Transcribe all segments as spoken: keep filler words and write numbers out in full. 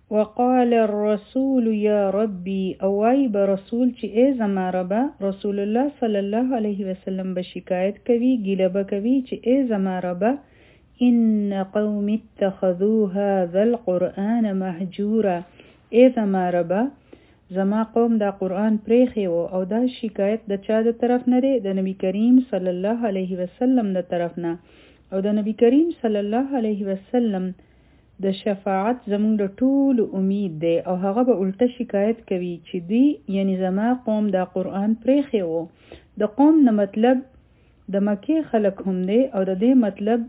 وقال الرسول یا ربی او وای به رسول چې ای زما ربه رسول الله صلی الله علیه وسلم به شکایت کوي ګیله به کوي چې ای زما ربه ان قوم اتخذوا هذا القرآن مهجورا ای زما ربه زما قوم دا قرآن پریخي وو او دا شکایت د چا د طرف نه دی د نبی کریم صلی الله علیه وسلم د طرف نه او د نبی کریم صلی الله علیه وسلم د شفاعت زمونږ د ټولو امید دی او هغه به الټه شکایت کوي چې دوی یعنی زما قوم دا قرآن پریخي وو د قوم نه مطلب د مکې خلک هم دی او د دې مطلب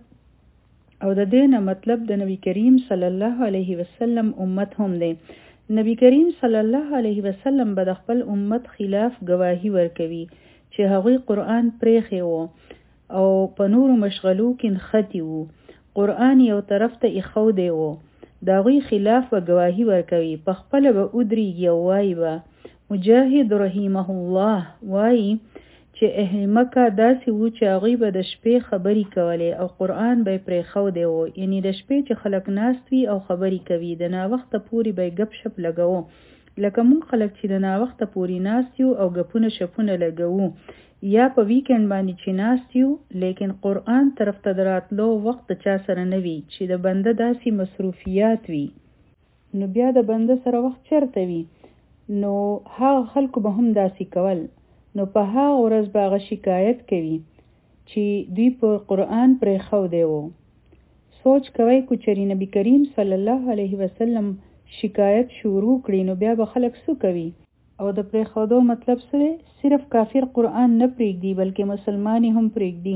او د دې نه مطلب د نبی کریم صلی الله علیه وسلم امت هم دی نبی کریم صلی الله علیه وسلم به د خپل امت خلاف گواهی ورکوي چې هغوی قرآن پریخي وو او په نورو مشغلو کې نښتي وو قرآن یو طرف ته ایښودی وو د هغوی خلاف به ګواهي ورکوي په خپله به ودرېږي او وایي به مجاهد رحمه الله وایي چې اهل مکه داسې وو چې هغوی به د شپې خبرې کولې او قرآن به یې پرېښودی وو یعنې د شپې چې خلک ناست وي او خبرې کوي د ناوخته پورې به یې ګپ شپ لګوو لکه مونږ خلک چې د ناوخته پورې ناست یو او ګپونه شپونه لګوو یا په ویکند باندې چې ناست یو لیکن قرآن طرف ته د راتلو وخت د چا سره نه وي چې د بنده داسې مصروفیات وي نو بیا د بنده سره وخت چېرته وي نو هغه خلکو به هم داسې کول نو په هغه ورځ به هغه شکایت کوي چې دوی په قرآن پرېښودی وو سوچ کوئ که چېرې نبي کریم صلی الله علیه وسلم شکایت شروع کړي نو بیا به خلک څه کوي او د پرېښودو مطلب څه دی صرف کافر قرآن نه پرېږدي بلکې مسلمان هم پرېږدي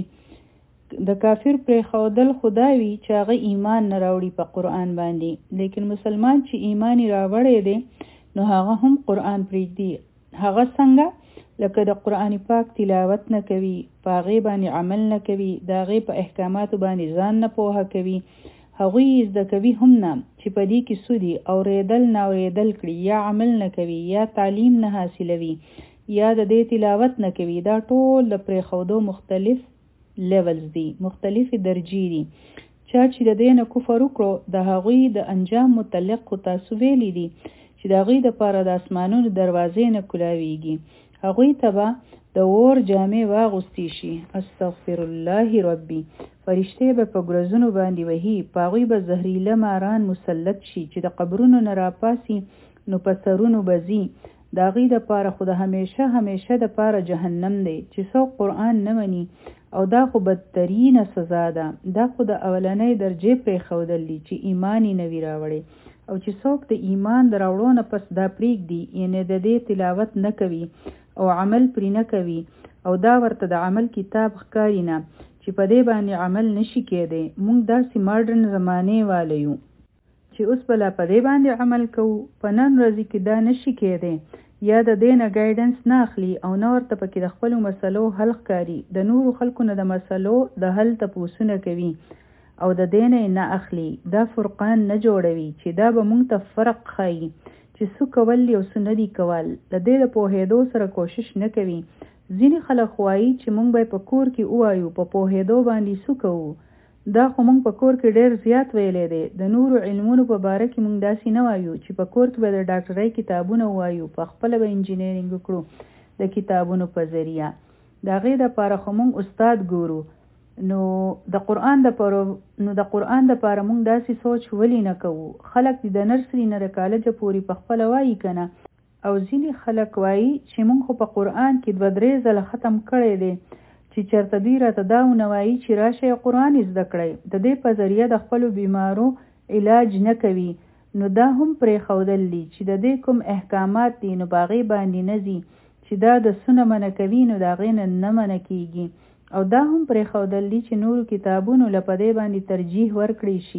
د کافر پرېښودل خدا وي چې هغه ایمان نه راوړي په قرآن باندې لیکن مسلمان چې ایمان یې راوړی دی نو هغه هم قرآن پرېږدي هغه څنګه لکه د قرآن پاک تلاوت نه کوي په هغې باندې عمل نه کوي د هغې په احکاماتو باندې ځان نه پوهه کوي هغوی زده کوي هم نه چې په دې کې څه دي اورېدل نه اورېدل کړي یا عمل نه کوي یا تعلیم نه حاصلوي یا د دې تلاوت نه کوي دا ټول د پرېښودو مختلف لیولز دي مختلفې درجې دي چا چې د دې نه کفر وکړو د هغوی د انجام متعلق خو تاسو ویلي دي چې د هغوی دپاره د اسمانونو دروازې نه کولاویږي هغوی ته به د اور جامې واغوستې شي استغفر الله ربي فرشتې به په ګرزونو باندې وهي په هغوی به زهریله ماران مسلط شي چې د قبرونو نه راپاسي نو په سرونو به ځي د هغوی دپاره خو د همیشه همیشه دپاره جهنم دی چې څوک قرآن نه مني او دا خو بدترینه سزا ده دا خو د اولنۍ درجې پرېښودل دي چې ایمان یې نه وي راوړی او چې څوک د ایمان د راوړو نه پس دا پرېږدي یعنې د دې تلاوت نه کوي او عمل پرې نه کوي او دا ورته د عمل کتاب ښکاري نه چې په دې باندې عمل نشي کېدی موږ داسې ماډرن زمانې واله یو چې اوس بلا په دې باندې عمل کوو په نن ورځې کې دا نشي کېدی یا د دې نه ګایډنس نه اخلي او نه ورته پکې د خپلو مسلو حل ښکاري د نورو خلکو نه د مسلو د حل تپوسونه کوي او د دې نه نه اخلي دا فرقان نه جوړوي چې دا به موږ ته فرق ښایي چې څه کول او څه نه دي کول د دې د پوهېدو سره کوشش نه کوي ځینې خلک وایي چې موږ به په کور کې ووایو په پوهېدو باندې څه کوو دا خو موږ په کور کې ډېر زیات ویلی دی د نورو علمونو په باره کې موږ داسې نه وایو چې په کور کې به د ډاکټرۍ کتابونه ووایو په خپله به انجینرینګ وکړو د کتابونو په ذریعه د هغې دپاره خو موږ استاد ګورو نو د قرآن دپاره نو د قرآن دپاره موږ داسې سوچ ولې نه کوو خلک د نرسري نه د کالجه پورې په خپله وایي که نه او ځینې خلک وایي چې موږ خو په قرآن کې دوه درې ځله ختم کړی دی چې چېرته دوی راته دا ونه وایي چې راشئ قرآن یې زده کړئ د دې په ذریعه د خپلو بیمارو علاج نه کوي نو دا هم پرېښودل دي چې د دې کوم احکامات دي نو په هغې باندې نه ځي چې دا د څه نه منع کوي نو د هغې نه نه منع کېږي او دا هم پرېښودل دي چې نورو کتابونو له په دې باندې ترجیح ورکړی شي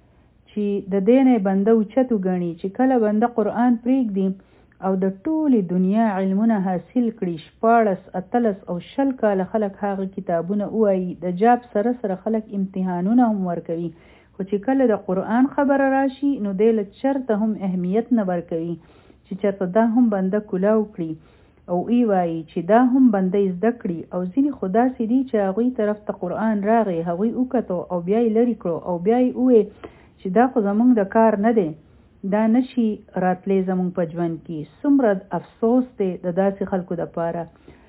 چې د دې نه بنده اوچت وګڼي چې کله بنده قرآن پرېږدي او د ټولې دنیا علمونه حاصل کړي شپاړس اتلس او شل کاله خلک هغه کتابونه ووایي د جاب سره سره خلک امتحانونه هم ورکوي خو چې کله د قرآن خبره راشي نو دی له چرته هم اهمیت نه ورکوي چې چېرته دا هم بنده کولاو کړي او ای وایي چې دا هم بنده زده کړي او ځینې خو داسې دي چې هغوی طرف ته قرآن راغی هغوی وکتو او بیا یې لرې کړو او بیا یې وویل چې دا خو زموږ د کار نه دی دا نشي راتلی زمونږ په ژوند کې. څومره افسوس دی د داسې خلکو دپاره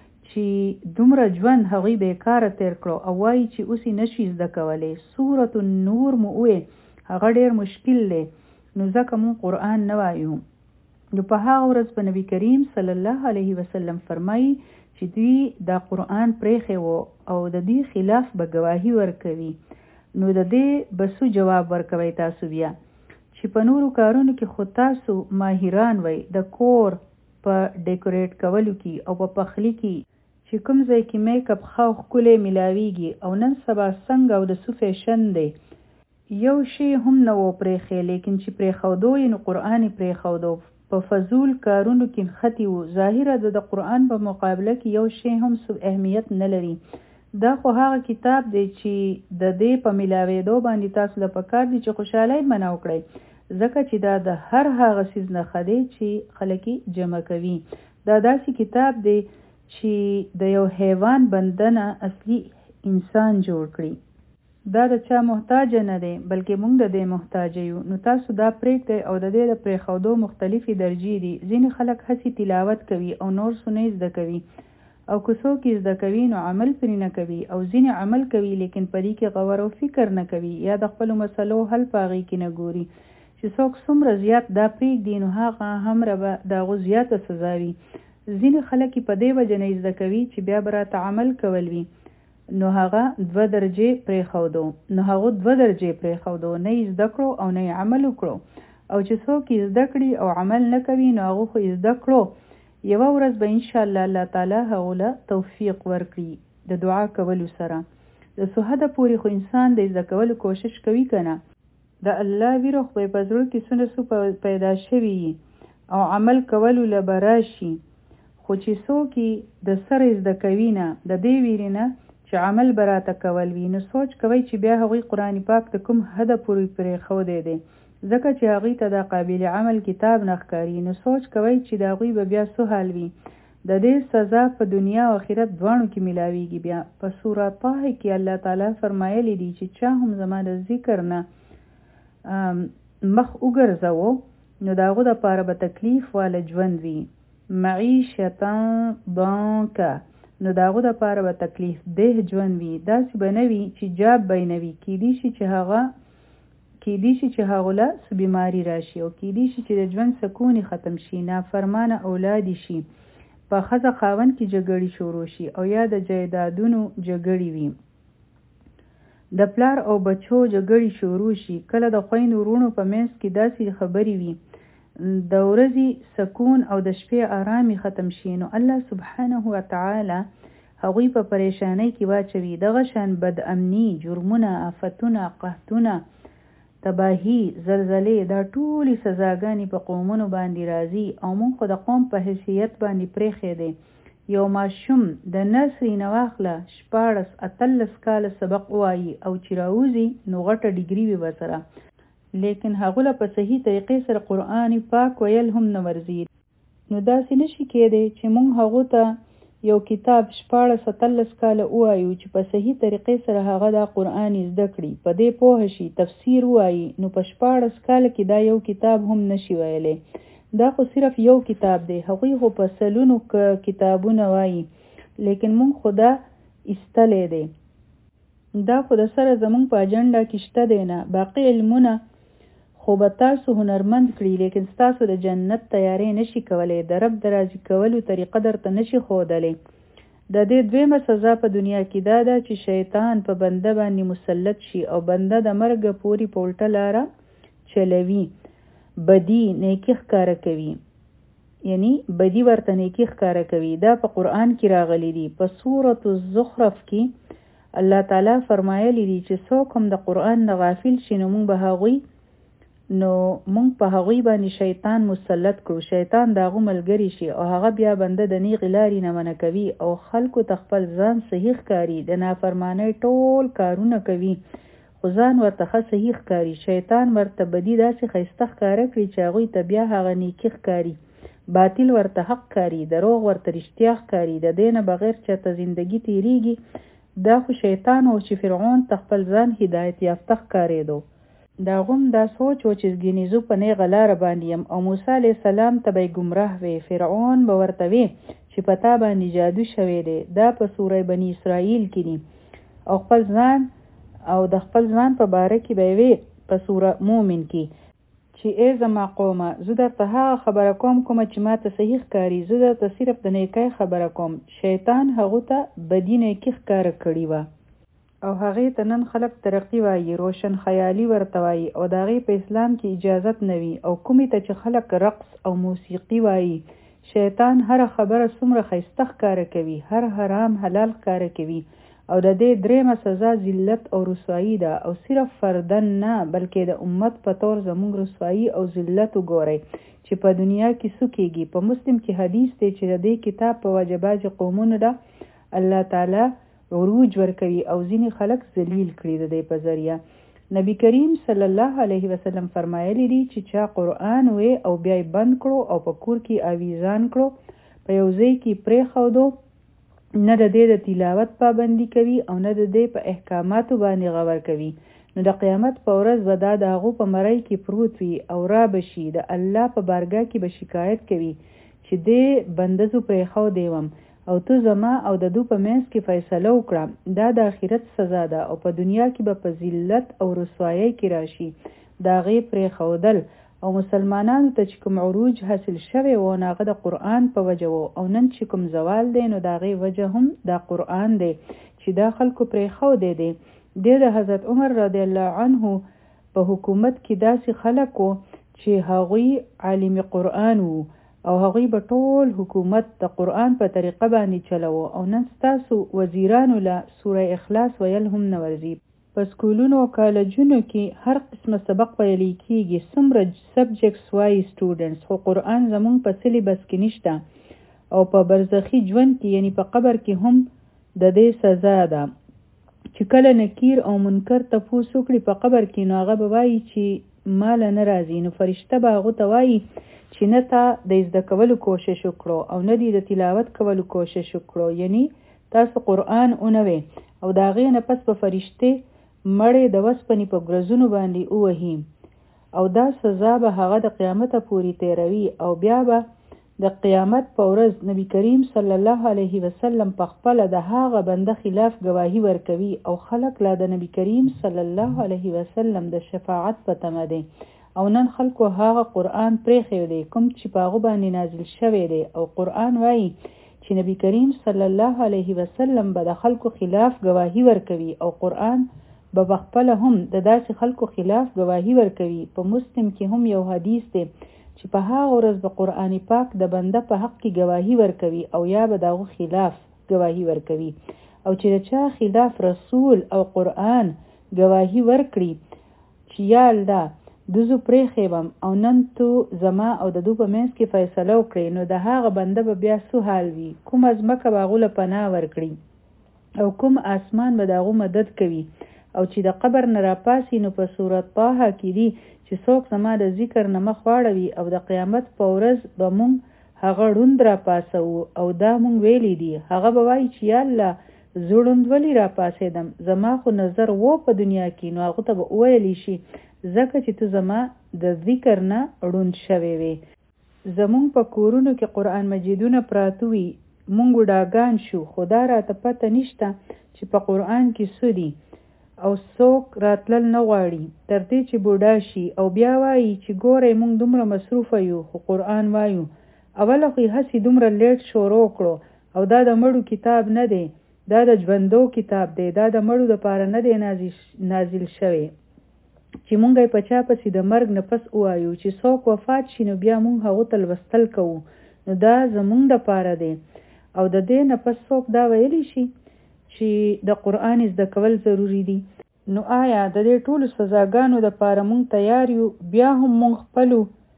چې دومره ژوند هغوی بیکاره تیر کړو او وایي چې اوس یې نشي زده کولی. سورة النور مو ووې هغه ډېر مشکل دی، نو ځکه مونږ قرآن نه وایو. نو په هغه ورځ په نبی کریم صلی الله علیه وسلم فرمایي چې دوی دا قرآن پریښی و او د دې خلاف به ګواهي ورکوي. نو د دې به څه جواب ورکوئ تاسو بیا چې په نورو کارونو کې خو تاسو ماهران وئ، د کور په ډیکوریټ کولو کې او په پخلي کې چې کوم ځای کې میک اپ ښه او ښکلی میلاویږي او نن سبا څنګه او د څه فیشن دی، یو شی هم نه و پرېښی، لیکن چې پرېښودو یې نو قرآن یې پرېښودو. په فضول کارونو کې نښتي وو. ظاهره د د قرآن په مقابله کې یو شی هم څه اهمیت نه لري. دا خو هغه کتاب دی چې د دې په میلاوېدو باندې تاسو له پکار دي چې خوشحالۍ منع وکړئ، ځکه چې دا د هر هغه څیز نښه دی چې خلک جمع کوي. دا داسې کتاب دی چې د یو حیوان بندنه اصلي انسان جوړ کړي. دا د چا محتاج نه دی بلکې موږ د دې محتاج یو. نو تاسو دا پرېږدئ او د دې د پرېښودو مختلفې درجې دي. ځینې خلک هسې تلاوت کوي او نور څه نه زده کوي، او که څوک یې زده کوي نو عمل پرې نه کوي، او ځینې عمل کوي لیکن په دې کې غور او فکر نه کوي یا د خپلو مسلو حل په هغې کې نه ګوري. چې څوک څومره زیات دا پرېږدي نو هغه هغومره به د هغو زیاته سزا وي. ځینې خلک په دې وجه نه زده کوي چې بیا به راته عمل کول وي، نو هغه دوه درجې پرېښودو نو هغو دوه درجې پرېښودو، نه یې زده کړو او نه یې عمل وکړو. او چې څوک یې زده کړي او عمل نه کوي نو هغو خو یې زده کړو، یوه ورځ به انشاءالله الله تعالی هغو له توفیق ورکړي د دعا کولو سره. د څه حده پورې خو انسان د زده کولو کوشش کوي که نه، د الله ویره خو په زړه کې څونه څه پیدا شوي او عمل کولو له به راشي. خو چې څوک یې د سره زده کوي نه، د دې ویرې نه چې عمل به راته کول وي، نو سوچ کوئ چې بیا هغوی قرآن پاک د کوم حده پورې پرېښودی دی، ځکه چې هغوی ته دا قابل عمل کتاب نه ښکاري. نو سوچ کوئ چې د هغوی به بیا څه حال وي. د دې سزا په دنیا او آخرت دواړو کې میلاویږي. بیا په سوره طه کې الله تعالی فرمایلی دی چې چا هم زما د ذکر نه مخ وګرځوو نو د هغو دپاره به تکلیف واله ژوند وي، معیشتا ضنکا، نو د هغو دپاره به تکلیف ده ژوند وي. داسې به نه وي چې جاب به یې نه وي. کیدی شي چې هغه کیدی شي چې هغو له څه بیماري راشي، او کیدی شي چې د ژوند سکون ختم شي، نافرمانه اولاد شي، په ښځه خاوند کې جګړې شروع شي، او یا د جایدادونو جګړې وي، د پلار او بچو جګړې شروع شي، کله د خویندو وروڼو په منځ کې داسې خبرې وي، د ورځې سکون او د شپې آرامي ختم شي، نو الله سبحانه وتعالی هغوی په پریشانۍ کې واچوي. دغه شان بد امني، جرمونه، آفتونه، قحطونه، تباهي، زلزلې، دا ټولې سزاګانې په قومونو باندې راځي. او موږ خو د قوم په حیثیت باندې پرېښی دی. یو ماشوم د نرسري نه واخله شپاړس اتلس کاله سبق ووایي او چې راوځي نو غټه ډیګري وي ورسره، لیکن هغه له په صحیح طریقې سره قرآن پاک ویل هم نه ورځي. نو داسې نشي کېدی چې موږ هغو ته یو کتاب شپاړس اتلس کاله ووایو چې په صحیح طریقې سره هغه دا قرآن زده کړي، په دې پوه شي، تفسیر ووایي، نو په شپاړس کاله کې دا یو کتاب هم نشي ویلی. دا خو صرف یو کتاب دی، هغوی خو په سلونو کتابونه وایي، لیکن موږ خو دا ایستلی دی. دا خو د سره زموږ په اجنډا کې شته دی نه. باقي علمونه خو به تاسو هنرمند کړي، لیکن ستاسو د جنت تیاری نشي کولی، د رب د راضي کولو طریقه درته نشي ښودلی. د دې دویمه سزا په دنیا کې دا ده چې شیطان په بنده باندې مسلط شي او بنده د مرګ پورې په الټه لاره چلوي، بدی نیکی ښکاره کوي، یعنی بدی ورته نیکی ښکاره کوي. دا په قرآن کې راغلی دی. په سورة الزخرف کې الله تعالی فرمایلی دی چې څوک هم د قرآن نه غافل شي نو موږ به هغوی نو موږ په هغوی باندې شیطان مسلط کړو، شیطان د هغو ملګری شي او هغه بیا بنده د نیغې لارې نه منع کوي او خلکو ته خپل ځان صحیح ښکاري، د نافرمانۍ ټول کارونه کوي خو ځان ورته ښه صحیح ښکاري. شیطان ورته بدي داسې ښایسته ښکاره کړي چې هغوی ته بیا هغه نیکي ښکاري، باطل ورته حق ښکاري، دروغ ورته رښتیا ښکاري، د دې نه بغیر چېرته زندګي تیریږي. دا خو شیطان و چې فرعون ته خپل ځان هدایت یافته ښکارېدو. دا غم دا سوچ و چې ګینې زه په نیغه لاره باندې یم او موسی علیه السلام ته به ګمراه وي. فرعون به ورته وي چې په تا باندې جادو شوی دی. دا په سوره بني اسرائیل کې دي. او خپل ځان او د خپل ځان په باره کې به وي په سوره مومن کې چې ای زما قومه زه درته هغه خبره کوم کومه چې ما ته صحیح ښکاري. زه درته صرف د نیکۍ خبره کوم. شیطان هغو ته بدي نیکي ښکاره کړې وه او هغې ته نن خلک ترقي وایي، روشن خیالي ورته وایي او د هغې په اسلام کې اجازت نه وي. او کومې ته چې خلک رقص او موسیقي وایي. شیطان هره خبره څومره ښایسته ښکاره کوي، هر حرام حلال ښکاره کوي. او د دې درېمه سزا ذلت او رسوایي ده. او صرف فردن نه بلکې د امت په طور زموږ رسوایي او ذلت وګورئ چې په دنیا کې څه کېږي. په مسلم کې حدیث دی چې د دې کتاب په وجه بعضې قومونو ده الله تعالی عروج ورکوي او ځینې خلک ذلیل کړي د دې په ذریعه. نبی کریم صلی الله علیه وسلم فرمایلی دي چې چا قرآن وی او بیا یې بند کړو او په کور کې آویزان کړو، په یو ځای کې پرېښودو، نه د دې د تلاوت پابندي کوي او نه د دې په احکاماتو باندې غور کوي، نو د قیامت په ورځ به دا د هغو په مرۍ کې پروت وي او را بشي د الله په بارګاه کې به شکایت کوي چې دې بنده زو پرېښودی وم او تو زما او د دو په منځ کې فیصله وکړه. دا د آخرت سزا ده او په دنیا کې به په ذلت او رسوایۍ کې راشي. د هغې پرېښودل او مسلمانانو ته چې کوم عروج حاصل شوی و نو هغه د قرآن په وجه و او نن چې کوم زوال دی نو د هغې وجه هم دا قرآن دی چې دا خلکو پرېښودی دی. دی د حضرت عمر رضی الله عنه په حکومت کې داسې خلک و چې هغوی عالم قرآن وو او هغوی به ټول حکومت د قرآن په طریقه باندې چلو. او نن ستاسو وزیرانو له سوره اخلاص ویل هم نه ورځي. په سکولونو او کالجونو کې هر قسمه سبق ویلی کېږي، څومره سبجیکټس وایي سټوډنټس، خو قرآن زمونږ په سلیبس کې نشته. او په برزخي ژوند کې یعنی په قبر کې هم د دې سزا ده چې کله نکیر او منکر تپوس وکړي په قبر کې نو هغه به وایي چې مال نه راځي. نو فرشته به هغو ته وایي چې نه تا د زده کولو کوشش وکړو او نه دی د تلاوت کولو کوشش وکړو، یعنی تاسو قرآن اونوي. او د هغې نه پس به فرشتې مړې د وسپنې په ګرزونو باندې ووهي او دا سزا به هغه د قیامته پورې تیروي. او بیا به د قیامت په ورځ نبی کریم صلی الله علیه وسلم په خپله د هغه بنده خلاف گواهی ورکوي او خلک لا د نبی کریم صلی الله علیه وسلم د شفاعت په تمه دي. او نن خلکو هغه قرآن پرېښی دی کوم چې په هغو باندې نازل شوی دی. او قرآن وایي چې نبی کریم صلی الله علیه وسلم به د خلکو خلاف گواهی ورکوي او قرآن به بخپله هم د داسې خلکو خلاف گواهی ورکوي. په مسلم کې هم یو حدیث دی چې په هغه ورځ به قرآن پاک د بنده په حق کې گواهی ورکوي او یا به دغه خلاف گواهی ورکوي. او چې د چا خلاف رسول او قرآن گواهی ورکړي چې یا الله دوزو پرېښیم او نن تو زما او د دو په منځ کې فیصله وکړي، نو د هغه بنده به بیا څه حال وي؟ کوم ځمکه به هغو له پناه ورکړي او کوم اسمان به د هغو مدد کوي. او چې د قبر نه راپاسي نو په سورت طه کې دي چې څوک زما د ذکر نه مخ واړوي او د قیامت په ورځ به مونږ هغه ړوند راپاسو او دا مونږ ویلی دي. هغه به وایي چې یا الله زه ړوند ولې راپاسېدم، زما خو نظر و په دنیا کې. نو هغو ته به وویلی شي ځکه چې ته زما د ذکر نه ړوند شوی وې. زمونږ په کورونو کې قرآن مجیدونه پراته وي، مونږ بوډاګان شو خو دا راته پته نشته چې په قرآن کې څه دي او څوک راتلل نه غواړي تر دې چې بوډا شي او بیا وایي چې ګورئ مونږ دومره مصروفه یو خو قرآن وایو. اوله خو یې هسې دومره لیټ شروع کړو او دا د مړو کتاب نه دی، دا د ژوندو کتاب دی، دا د مړو دپاره نه دی نازل شوی چې مونږ یې په چا پسې د مرګ نه پس ووایو چې څوک وفات شي نو بیا مونږ هغو ته لوستل کوو، نو دا زمونږ دپاره دی. او د دې نه پس څوک دا ویلی شي چې د قرآن زده کول ضروري دي. نو آیا د دې ټولو سزاګانو دپاره مونږ تیار یو؟ بیا هم مونږ خپلو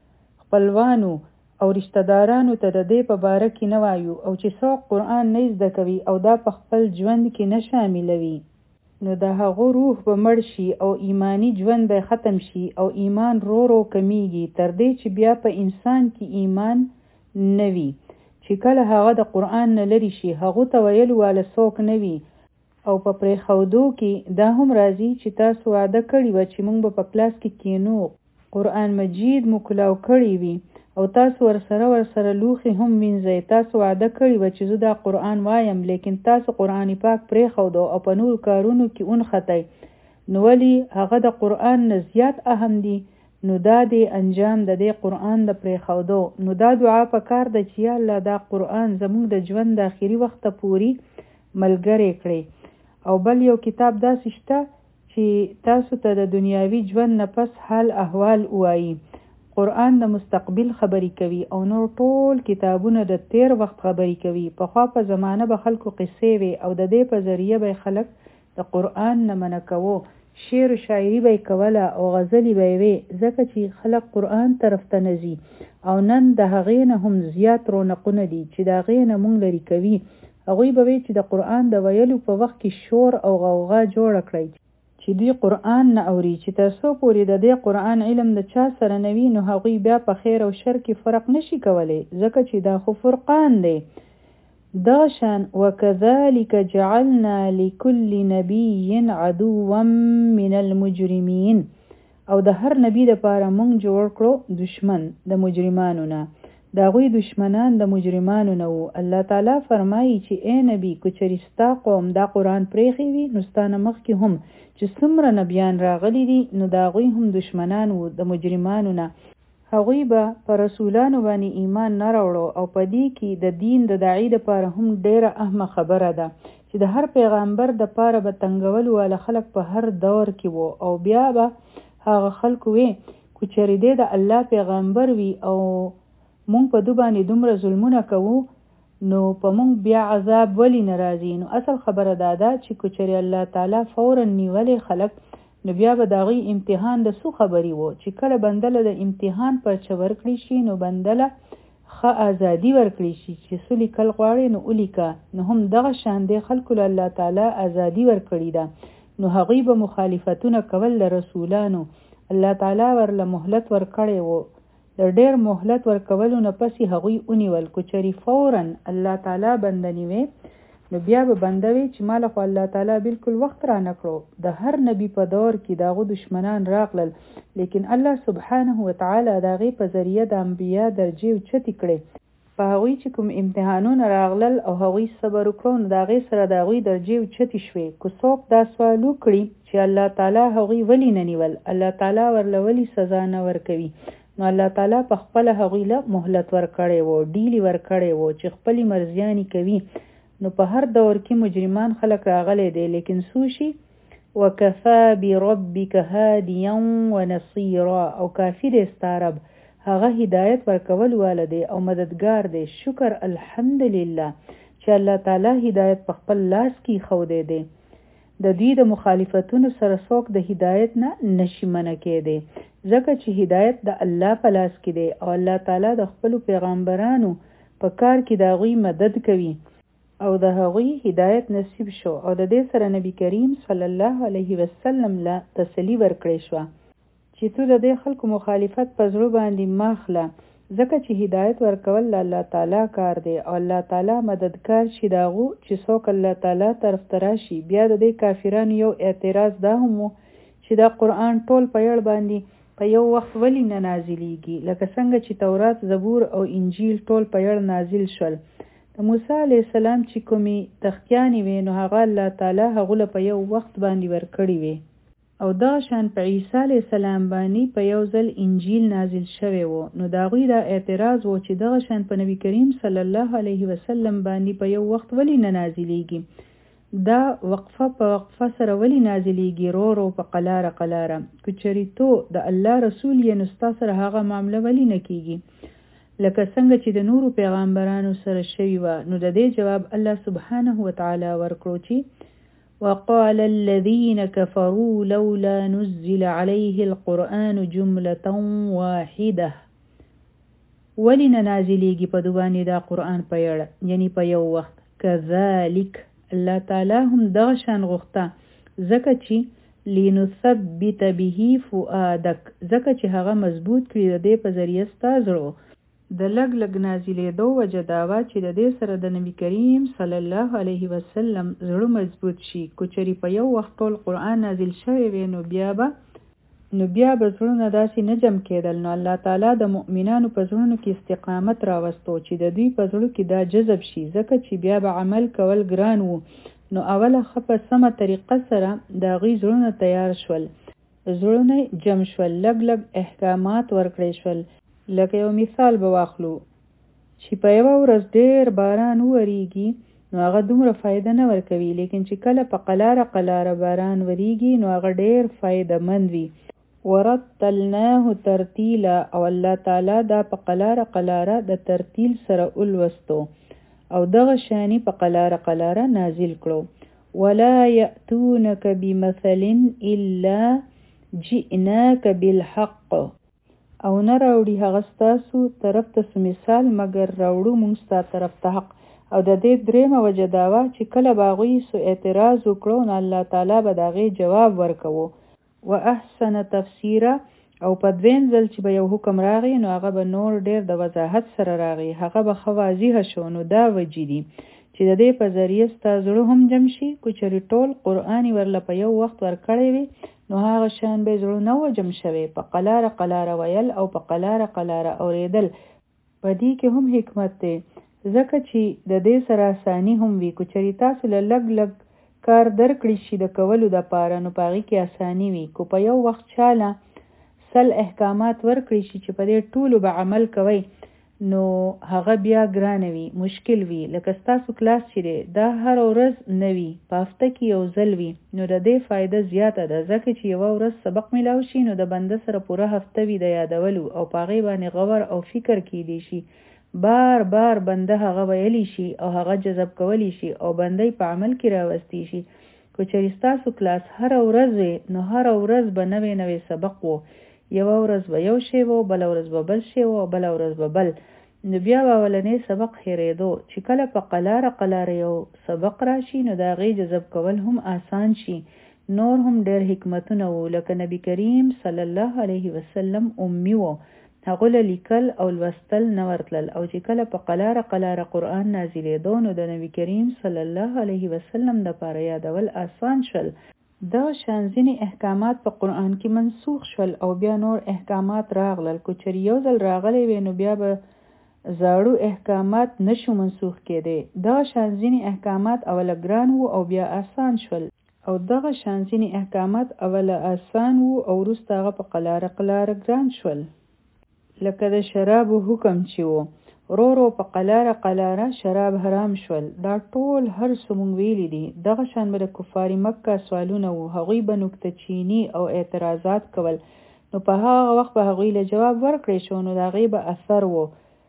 خپلوانو او رشتہ دارانو ته د دې په باره کې نه وایو او چې څوک قرآن نه زده کوي او دا په خپل ژوند کې نه شاملوي نو د هغو روح به مړ شي او ایمانی ژوند به ختم شي او ایمان رو رو کمیږي تر دې چې بیا په انسان کې ایمان نه وي. چې کله هغه د قرآن نه لري شي هغو ته ویلو واله څوک نه وي او په پرې خودو کې دا هم راځي چې تاسو وعده کړی و چې موږ به په کلاس کې کینو، قرآن مجید مو کلاو کړی وي او تاسو ورسره ورسره لوښي هم وینځئ. تاسو وعده کړی و چې زه دا قرآن وایم، لیکن تاسو قرآن پاک پرې خودو او په نورو کارونو کې اونختی. نو ولی هغه د قرآن نه زیات اهم دی؟ نو دا دی انجام د دې قرآن د پرې خودو. نو دا دعا په کار ده چې یا الله دا قرآن زموږ د ژوند د آخري وخت پوري ملګری کړي. او بل یو کتاب داسې شته چې تاسو ته د دنیاوي ژوند نه پس حال احوال وایي. قرآن د مستقبل خبري کوي او نور ټول کتابونه د تیر وخت خبري کوي. پخوا په زمانه به خلکو قصې وي او د دې په ذریعه به خلک د قرآن نه منع کوو. شعر و شاعري به کوله او غزلي به وي، ځکه چې خلک قرآن طرف ته نزي. او نن د هغې نه هم زیات رونقونه دي چې د هغې نه مونږ لري کوي. هغوی به وي چې د قرآن د ویلو په وخت کې شور او غوغا جوړه کړئ چې دوی قرآن نه اوري. چې تاسو پورې د دې قرآن علم د چا سره نه وي، نو هغوی بیا په خیر او شر کې فرق نشي کولی، ځکه چې دا خو فرقان دی. دغشان وکذالک جعلنا لكل نبی عدوا من المجرمین، او د هر نبی د پاره مونږ جوړ کړو دشمن د مجرمانو نه. دا غوی دشمنان د مجرمانو نه وو. الله تعالی فرمایي چې اے نبی کو چرستا قوم دا قرآن پریخي وي، نو ستانه مخکې هم چې څومره نبیان راغلي دي، نو دا غوی هم دشمنان وو د مجرمانو نه. هغوی به په رسولانو باندې ایمان نه راوړو. او په دې کې د دین د داعی دپاره هم ډیره اهمه خبره ده چې د هر پیغمبر دپاره به تنګول واله خلک په هر دور کې وو. او بیا به هغه خلکو وي کو چېرې دی د الله پیغمبر وي او مونږ په دو باندې دومره ظلمونه کوو، نو په مونږ بیا عذاب ولی ناراضي. نو اصل خبره دا ده چې کو چېرې الله تعالی فورا نیولې خلک، نو بیا به د هغوی امتحان د څو خبرې وو چې کله بندله د امتحان پرچه ورکړي شي، نو بندله ښه ازادي ورکړي شي چې څه لیکل غواړي نو ولیکه. نو هم دغه شان دی خلکو له الله تعالی ازادي ورکړې ده، نو هغوی به مخالفتونه کول د رسولانو. الله تعالی ورله مهلت ورکړی وو. د ډېر مهلت ورکولو نه پسې هغوی ونیول. کو چېرې فورا الله تعالی بنده نیوي، نو بیا به بنده وي چې ماله خو الله تعالی بالکل وخت را نه کړو. د هر نبی په دور کې د هغو دشمنان راغلل، لیکن الله سبحانه وتعالی د هغې په ذریعه د انبیا درجې اوچتې کړې. په هغوی چې کوم امتحانونه راغلل او هغوی صبر وکړو، نو د هغې سره د هغوی درجې اوچتې شوې. که څوک دا سوال وکړي چې الله تعالی هغوی ولې نه نیول، الله تعالی ورله ولې سزا نه ورکوي، نو الله تعالی په خپله هغوی له مهلت ورکړی وو، ډیلې ورکړی وو چې خپلې مرضیانې کوي. نو په هر دور کې مجرمان خلک راغلی دی، لیکن سوشي وکفا بربک هادیا ونصیرا، او کافی دی ستا رب، هغه هدایت ورکول واله دی او مددگار دی. شکر الحمدلله چې الله تعالی هدایت په خپل لاس کې ایښودی دی. د دوی د مخالفتونو سره څوک د هدایت نه نشي منع کېدی، ځکه چې هدایت د الله په لاس کې دی او الله تعالی د خپلو پیغمبرانو په کار کې د هغوی مدد کوي او د هغوی هدایت نصیب شو. او د دې سره نبی کریم صلی الله علیه وسلم له تسلی ورکړې شوه چې تو د دې خلکو مخالفت په زړه باندې ماخله، ځکه چې هدایت ورکول الله تعالی کار دی او الله تعالی مددگار شي د هغو چې څوک الله تعالی طرف ته راشي. بیا د دې کافرانو یو اعتراض دا هم و چې دا قرآن ټول په یړ باندې په یو وخت ولی نه نازلیږي، لکه څنګه چې تورات، زبور او انجیل ټول په یړ نازل شول. د موسی علیه السلام چې کومې تختیانې وې، نو هغه الله تعالی هغو له په یو وخت باندې ورکړې وې. او دغه شان په عیسی علیه السلام باندې په یو ځل انجیل نازل شوی و. نو د هغوی دا اعتراض و چې دغه شان په نبی کریم صلی الله علیه وسلم باندې په یو وخت ولی نه نازلیږي، دا وقفه په وقفه سره ولی نازلیږي، رو رو په قلاره قلاره. که چېرې تو د الله رسول یې، نو ستا سره هغه معامله ولی نه کیږي لکه څنګه چې د نورو پیغمبرانو سره شوي وه. نو د دې جواب الله سبحانه وتعالی ورکړو چې وقال الذين كفروا لولا نزل عليه القرآن جملة واحدة، ولی نه نازلیږي په دوبانې دا قرآن په یړه، یعنی په یو وخت. کذالک الله تعالی هم دغه شان غوښته، ځکه چې لنثبت به فؤادک، ځکه چې هغه مضبوط کړي د دې په ذریعه ستا زړه د لګ لګ نازلېدو وجه دا وه چې د دې سره د نبي کریم صلی الله علیه وسلم زړه مضبوط شي. کو چېرې په یو وخت ټول قرآن نازل شوی وی نو بیا به نو بیا به زړونه داسې نه جمع کېدل. نو الله تعالی د مؤمنانو په زړونو کې استقامت راوستو چې د دوی په زړه کې دا جذب شي، ځکه چې بیا به عمل کول ګران وو. نو اوله ښه په سمه طریقه سره د هغوی زړونه تیار شول، زړونه جمع شول، لږ لږ احکامات ورکړی شول. لکه یو مثال به واخلو چې په یوه ورځ ډېر باران وورېږي نو هغه دومره فایده نه ورکوي، لیکن چې کله په قلاره قلاره باران وریږي نو هغه ډېر فایده مند وي. ورتلناه ترتیلا، او الله تعالی دا په قلاره قلاره د ترتیل سره ولوستو او دغه شانی په قلاره قلاره نازل کړو. ولا یأتونک بمثل الا جئناک بالحق، او نه راوړي هغه ستاسو طرف ته مثال مګر راوړو موږ ستا طرف ته حق. او د دې درېیمه وجه دا وه چې کله به هغوی سو اعتراض وکړو نو الله تعالی به د هغې جواب ورکوو. و احسن تفسیره، او په دویم ځل چې به یو حکم راغی نو هغه به نور ډېر د وضاحت سره راغی، هغه به ښه واضحه شو. نو دا وجې دي چې د دې په ذریعه ستا زړه هم جمع شي. کو چېرې ټول قرآن یې ورله په یو وخت ورکړی وي نو هغه شان به زړه نه و جمع شوی. په قلاره قلاره ویل او په قلاره قلاره اورېدل په دې کې هم حکمت دی، ځکه چې د دې سره اساني هم وي. کو چېرې تاسو له لږ لږ کار درکړی شي د کولو دپاره نو په هغې کې اساني وي. کو په یو وخت چاله سل احکامات ورکړی شي چې په دې ټولو به عمل کوئ نو هغه بیا ګرانه وي، مشکل وي. لکه ستاسو کلاس چې دی دا هر ورځ نه وي، په هفته کې یو ځل وي، نو د دې فایده زیاته ده، ځکه چې یوه ورځ سبق میلاو شي نو د بنده سره پوره هفته وي د یادولو او په هغې باندې غور او فکر کیدی شي. بار بار بنده هغه ویلی شي او هغه جذب کولی شي او بنده په عمل کې راوستی شي. کو چېرې ستاسو کلاس هره ورځ وي نو هره ورځ به نوی نوی سبق وو، یوه ورځ به یو شی وو، بله ورځ به بل شی وو، بله ورځ به بل. نو بیا به اولنی سبق هېرېدو. چې کله په قلاره قلاره یو سبق راشي نو د هغې جذب کول هم آسان شي. نور هم ډېر حکمتونه وو، لکه نبی کریم صلی الله علیه وسلم امی وو، هغه له لیکل او لوستل نه ورتلل. او چې کله په قلاره قلاره قرآن نازلېدو نو د نبی کریم صلی الله علیه وسلم دپاره یادول آسان شول. دا شان ځینې احکامات په قرآن کې منسوخ شول او بیا نور احکامات راغلل. کو چېرې یو ځل راغلی وی نو بیا به زاړو احکامات نشو منسوخ کېدی. دا شان ځینې احکامات اوله ګران وو او بیا آسان شول، او دغه شان ځینې احکامات اوله آسان وو او وروسته هغه په قلاره قلاره ګران شول. لکه د شرابو حکم چې وو، رو رو په قلاره قلاره شراب حرام شول. دا ټول هر څه مونږ ویلي دي. دغه شان به د کفار مکه سوالونه وو، هغوی به نکته چینی او اعتراضات کول، نو په هغه وخت به هغوی له جواب ورکړی شو نو د هغې به اثر وو.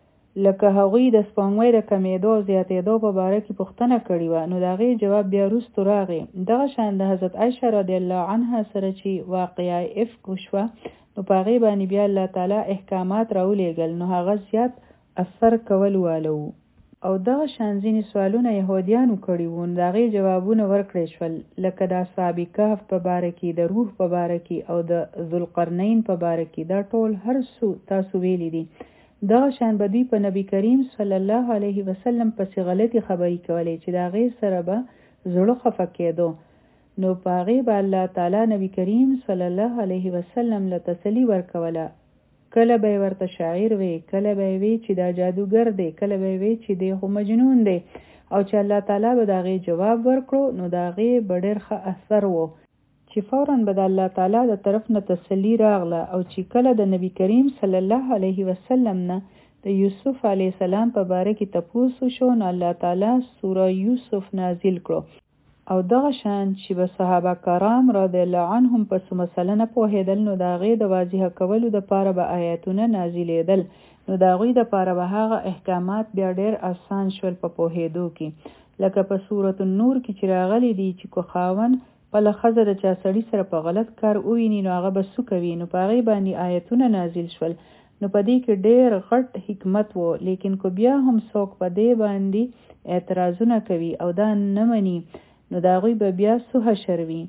لکه هغوی د سپوږمۍ د کمیدو او زیاتېدو په باره کې پوښتنه کړې وه نو د هغې جواب بیا وروستو راغی. دغه شان د حضرت عایشه رضی الله عنها سره چې واقعه افک وشوه نو په هغې باندې بیا الله تعالی احکامات راولېږل نو هغه زیات اثر کول واله وو. او دغه شان ځینې سوالونه یهودیانو کړي وو نو د هغې جوابونه ورکړی شول، لکه د اصحاب کهف په باره کې، د روح په باره کې او د ذوالقرنین په باره کې. دا ټول هر څه تاسو ویلي دي. دغه شان به دوی په نبی کریم صلی الله علیه وسلم پسې غلطي خبرې کولې چې د هغې سره به زړه خفه کېدو. نو په هغې به الله تعالی نبی کریم صلی الله علیه وسلم له تسلي ورکوله. کله به یې ورته شاعر وی، کله به یې وی چې دا جادوګر دی، کله به یې وی چې دی خو مجنون دی. او چې الله تعالی به د هغې جواب ورکړو نو د هغې به ډېر ښه اثر و چې فوراً به د الله تعالی د طرف نه تسلي راغله. او چې کله د نبی کریم صلی الله علیه وسلم نه د یوسف علیه السلام په باره کې تپوس وشو نو الله تعالی سوره یوسف نازل کړو. او دغه شان چې به صحابه کرام رضی الله عنهم په څه مسله نه پوهېدل نو د هغې د واضحه کولو دپاره به آیاتونه نازلېدل، نو د هغوی دپاره به هغه احکامات بیا ډېر آسان شول په پوهېدو کې. لکه په سورة النور کې چې راغلی دي چې کو خاوند خپله ښځه د چا سړي سره په غلط کار وویني نو هغه به څه کوي، نو په هغې باندې آیتونه نازل شول. نو په دې کې ډېر غټ حکمت و، لیکن کو بیا هم څوک په دې باندې اعتراضونه کوي او دا نه مني نو د هغوی به بیا څه حشر وي.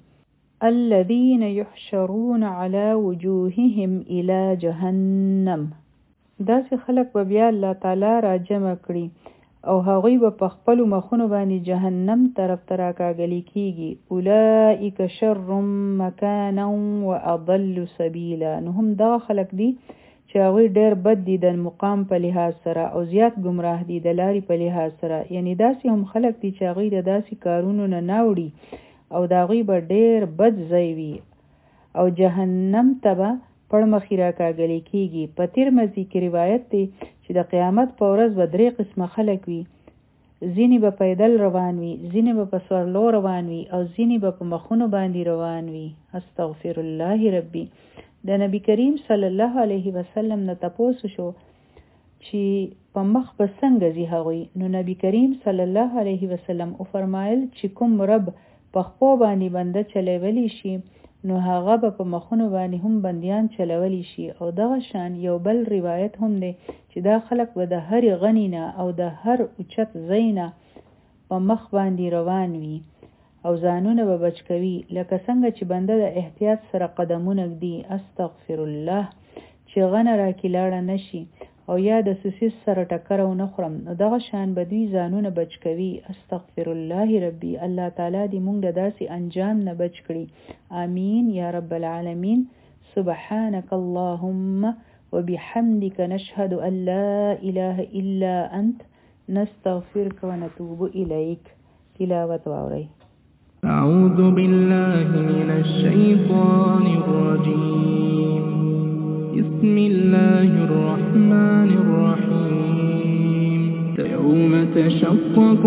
الذین یحشرون علی وجوههم الی جهنم. داسې خلک به بیا الله تعالی را جمع کړي او هغوی به په خپلو مخونو باندې جهنم طرف ته راکاږلي کېږي. اولئک شر مکانا واضل سبیلا، نو هم دغه خلک دي چې هغوی ډېر بد دي د مقام په لحاظ سره او زیات ګمراه دي د لارې په لحاظ سره. یعنی داسې هم خلک دي چې هغوی د داسې کارونو نه ناوړي او د هغوی به ډېر بد ځای وي او جهنم ته به پړمخې راکاږلي کېږي. په ترمذي کې روایت دی چې د قیامت په ورځ به درې قسمه خلک وي، ځینې به پیدل روان وي، ځینې به په سورلو روان وي او ځینې به په مخونو باندې روان وي. استغفر الله ربي. د نبی کریم صلی الله علیه وسلم نه تپوس شو چې په مخ به څنګه ځي هغوی، نو نبی کریم صلی الله علیه وسلم او فرمایل چې کوم رب په خپو باندې بنده چلولی شي نو هغه به په مخونو باندې هم بندیان چلولی شي. او دغه شان یو بل روایت هم دی چې دا خلک به د هر غنی نه او د هر اوچت ځای نه په مخ باندې روان وي او ځانونه به بچ کوي لکه څنګه چې بنده د احتیاط سره قدمونه ږدي. استغفر الله، چې غنه راکې لاړه نشي او یا د سوسیس سره ټکر او نه خورم، نو دغه شان به دوی ځانونه بچ کوي. استغفر الله ربي. الله تعالی دې موږ د داسې انجام نه بچ کړي. آمین یا رب العالمین. سبحانك اللهم وبحمدك نشهد أن لا إله إلا أنت نستغفرك ونتوب إليك. تلاوة وعوري. أعوذ بالله من الشيطان الرجيم. بسم الله الرحمن الرحيم. يوم تشقق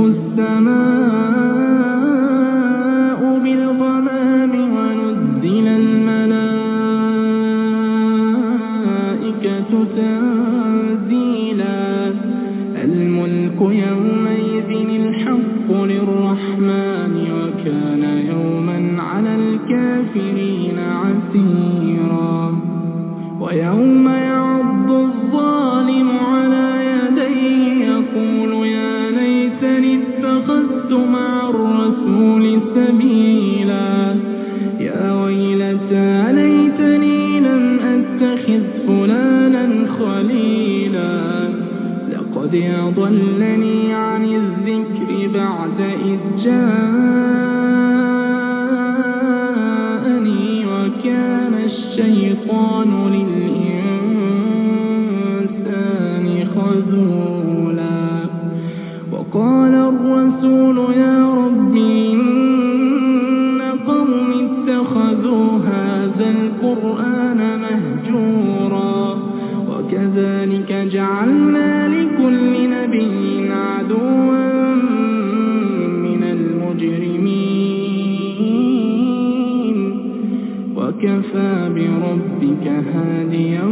السماء بالغمام ونزل الملائكة تنزيلا. الملك يومئذ الحق للرحمن وكان يوما على الكافرين عسيرا. ويوم يعض الظالم على يديه يقول يا ليتني اتخذت مع الرسول سبيلا. يا ويلتى ليتني لم أتخذ فلانا خليلا. لقد أضلني عن الذكر بعد إذ جاءني وكان الشيطان للإنسان خذولا. وقال الرسول يا رب إن قوم اتخذوا هذا القرآن مهجورا. وكذلك جعلنا لكل نبي عدوا من المجرمين وكفى بربك هاديا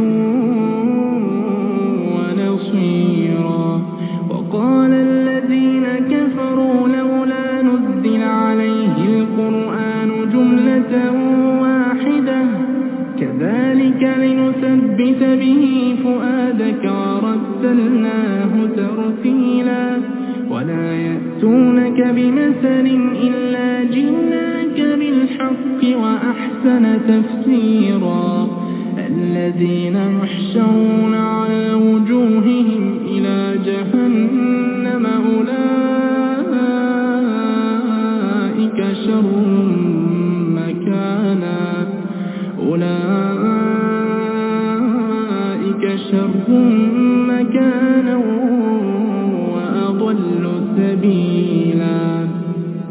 ونصيرا. وقال الذين كفروا لولا نزل عليه القرآن جملة واحدة كذلك لنثبت به فؤادك ورتلناه ترتيلا. ولا يأتونك بمثل إلا جئناك بالحق وأحسن تفسيرا. الذين يحشرون على وجوههم إلى جهنم أولئك شر